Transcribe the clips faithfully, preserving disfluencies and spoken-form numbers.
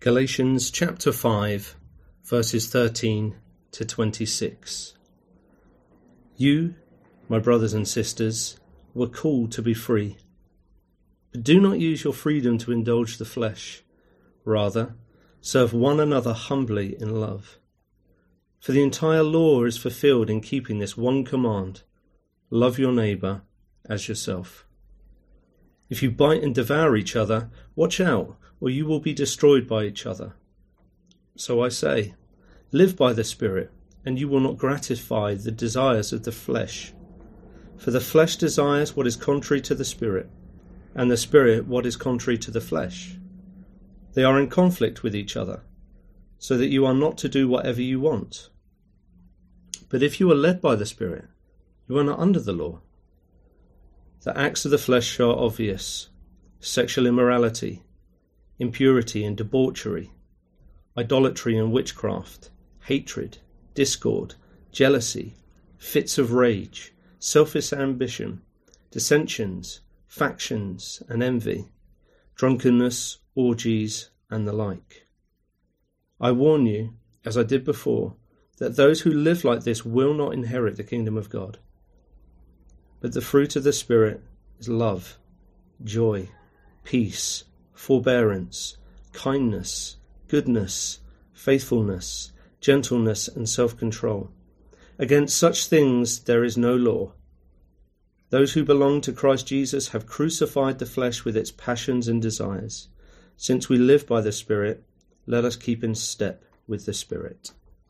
Galatians chapter five, verses thirteen to twenty-six. You, my brothers and sisters, were called to be free. But do not use your freedom to indulge the flesh. Rather, serve one another humbly in love. For the entire law is fulfilled in keeping this one command: love your neighbour as yourself. If you bite and devour each other, watch out, or you will be destroyed by each other. So I say, live by the Spirit, and you will not gratify the desires of the flesh. For the flesh desires what is contrary to the Spirit, and the Spirit what is contrary to the flesh. They are in conflict with each other, so that you are not to do whatever you want. But if you are led by the Spirit, you are not under the law. The acts of the flesh are obvious: sexual immorality, impurity and debauchery, idolatry and witchcraft, hatred, discord, jealousy, fits of rage, selfish ambition, dissensions, factions and envy, drunkenness, orgies, and the like. I warn you, as I did before, that those who live like this will not inherit the kingdom of God. But the fruit of the Spirit is love, joy, peace, forbearance, kindness, goodness, faithfulness, gentleness, and self-control. Against such things there is no law. Those who belong to Christ Jesus have crucified the flesh with its passions and desires. Since we live by the Spirit, let us keep in step with the Spirit.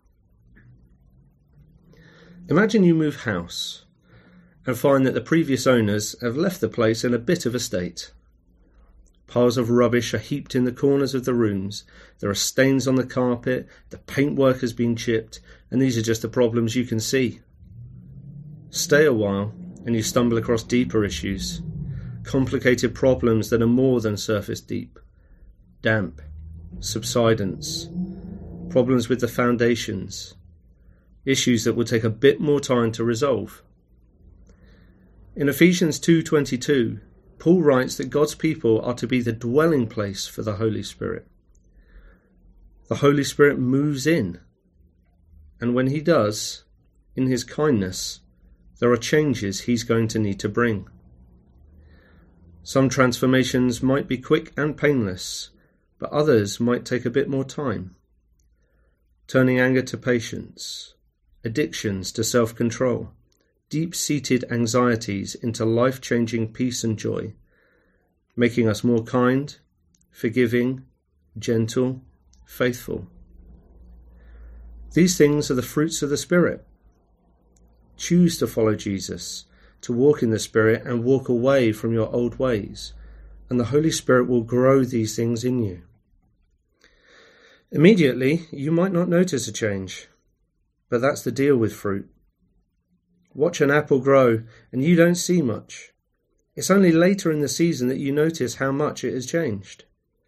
Imagine you move house and find that the previous owners have left the place in a bit of a state. Piles of rubbish are heaped in the corners of the rooms, there are stains on the carpet, the paintwork has been chipped, and these are just the problems you can see. Stay a while and you stumble across deeper issues, complicated problems that are more than surface deep. Damp, subsidence, problems with the foundations, issues that will take a bit more time to resolve. In Ephesians two twenty-two, Paul writes that God's people are to be the dwelling place for the Holy Spirit. The Holy Spirit moves in, and when he does, in his kindness, there are changes he's going to need to bring. Some transformations might be quick and painless, but others might take a bit more time. Turning anger to patience, addictions to self-control, deep-seated anxieties into life-changing peace and joy, making us more kind, forgiving, gentle, faithful. These things are the fruits of the Spirit. Choose to follow Jesus, to walk in the Spirit and walk away from your old ways, and the Holy Spirit will grow these things in you. Immediately, you might not notice a change, but that's the deal with fruit. Watch an apple grow and you don't see much. It's only later in the season that you notice how much it has changed.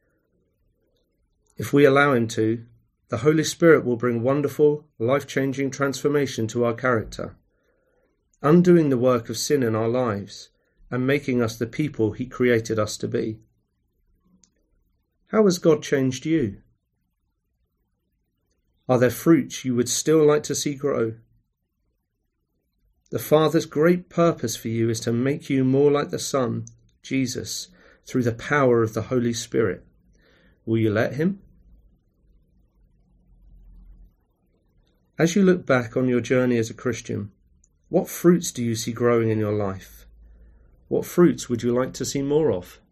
If we allow him to, the Holy Spirit will bring wonderful, life-changing transformation to our character, undoing the work of sin in our lives and making us the people he created us to be. How has God changed you? Are there fruits you would still like to see grow? The Father's great purpose for you is to make you more like the Son, Jesus, through the power of the Holy Spirit. Will you let him? As you look back on your journey as a Christian, what fruits do you see growing in your life? What fruits would you like to see more of?